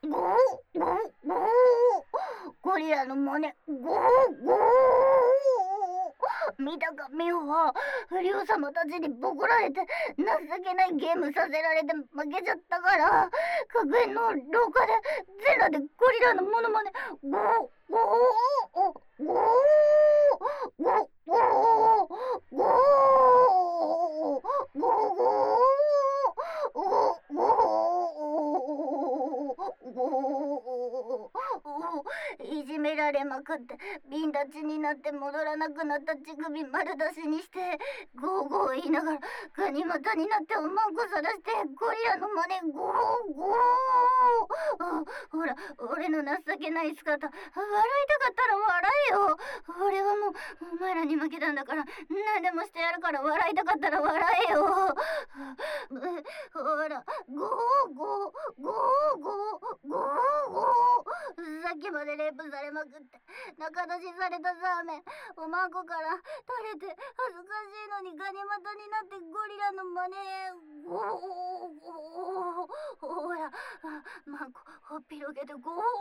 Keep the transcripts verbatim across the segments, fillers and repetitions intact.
ゴーゴーゴー。ゴリラの真似。ゴーゴー。見たかミオは不良様たちにボコられて情けないゲームさせられて負けちゃったから、学園の廊下で全裸でゴリラのモノマネ。ゴーゴーゴーゴーゴーゴーゴーゴーゴーゴーゴーゴー。いじめられまくってビンタチになって戻らなくなった乳首丸出しにしてゴーゴー言いながらガニ股になっておまんこさらしてゴリラの真似。ゴーゴー。ほら俺の情けない姿、笑いたかったら笑えよ。俺はもうお前らに負けたんだから何でもしてやるから、笑いたかったら笑えよ。ほらゴーゴーゴーゴーゴーゴー。さっきまでレイプされまくって仲出しされたザーメンおまんこから垂れて恥ずかしいのにガニ股になってゴリラの真似。ゴーゴー。ほらマンコほっぴろげてゴー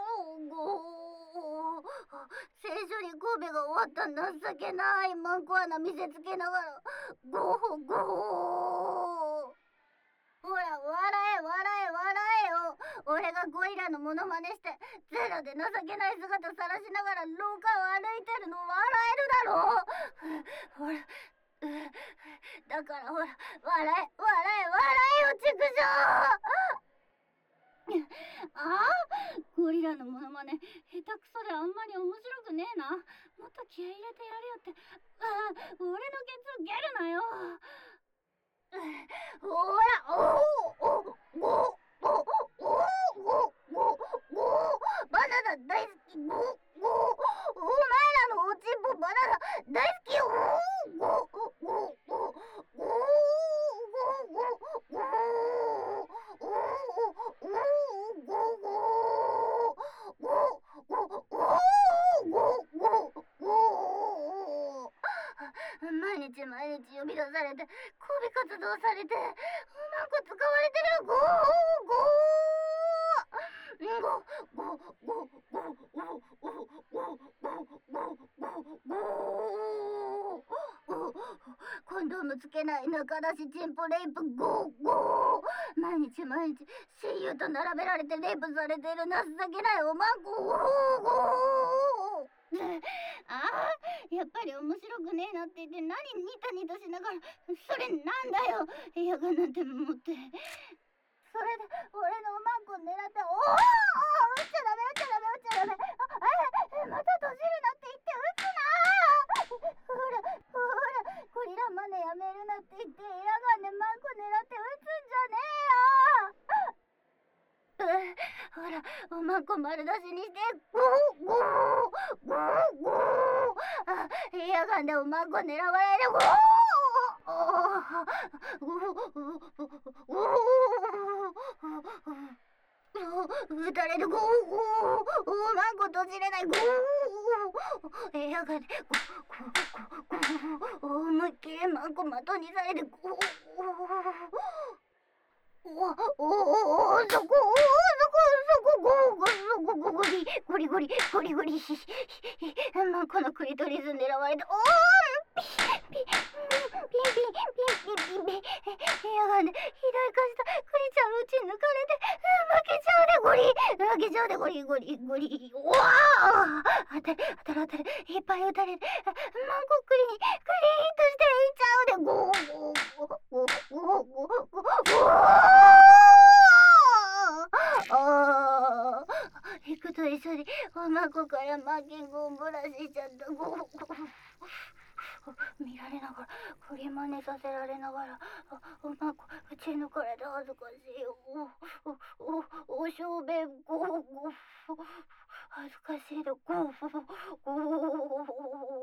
ゴー。聖書に神戸が終わった情けないマンコ穴見せつけながらゴーゴー。ほら笑え笑え笑えよ。俺がゴリラのモノマネしてゼロで情けない姿さらしながら廊下を歩いてるの笑えるだろう。ほらだからほら笑え笑え笑えよ畜生。ああゴリラのモノマネ下手くそであんまり面白くねえな。もっと気合い入れてやるよって。ああ俺のケツ蹴るなよ。ほらおおおおおおおおおバナナ大好き。ゴゴお前らのおちんぽバナナ大好きよ。ゴゴゴゴゴゴゴ毎日毎日呼び出されて抗議活動されておまんこ使われてる。ゴーゴーゴーゴーゴーゴーゴーゴーゴーゴーゴー。コンドームつけない中出しチンポレイプ。ゴーゴー。毎日毎日親友と並べられてレイプされてる情けないおまんこ。ゴーゴー。ああやっぱり面白くねえなって言って何ニタニタしながらそれなんだよエアガンなんて持って。それで俺のおまんこ狙っておお撃っちゃダメ撃っちゃダメ撃っちゃダメ。あまた閉じるなって言って撃つな。ほらほらゴリラマネやめるなって言ってエアガンでマンコ狙って撃つんじゃねえよ。ほらおまんこ丸出しにしてゴーゴーゴーゴー。あエアガンでおまんこ狙われる。ゴー撃たれる。ゴーゴーおまんこ閉じれない。ゴーエアガンでゴーゴーゴー思いっきりマンコ的にされてゴーおおおおそこおそこそこゴーゴーそこゴゴリゴリゴリゴリゴリマンコのクリトリス狙われておおピピピンピンピンピンピンピンエアガンで肥大化したクリちゃんうち抜かれて負けちゃうでゴリ負けちゃうでゴリゴリゴリ。おわ当たる当たる当たるいっぱい撃たれてマンコクリクリーンとしていっちゃうでゴーゴーゴーゴーゴーゴーゴー。ああ行くと一緒におまんこからマーキングをブラシしちゃった。ゴーゴー見られながらクリマネさせられながらおまんこうち抜かれて恥ずかしい。おおおしょうべんゴーゴー恥ずかしいでゴーゴーゴー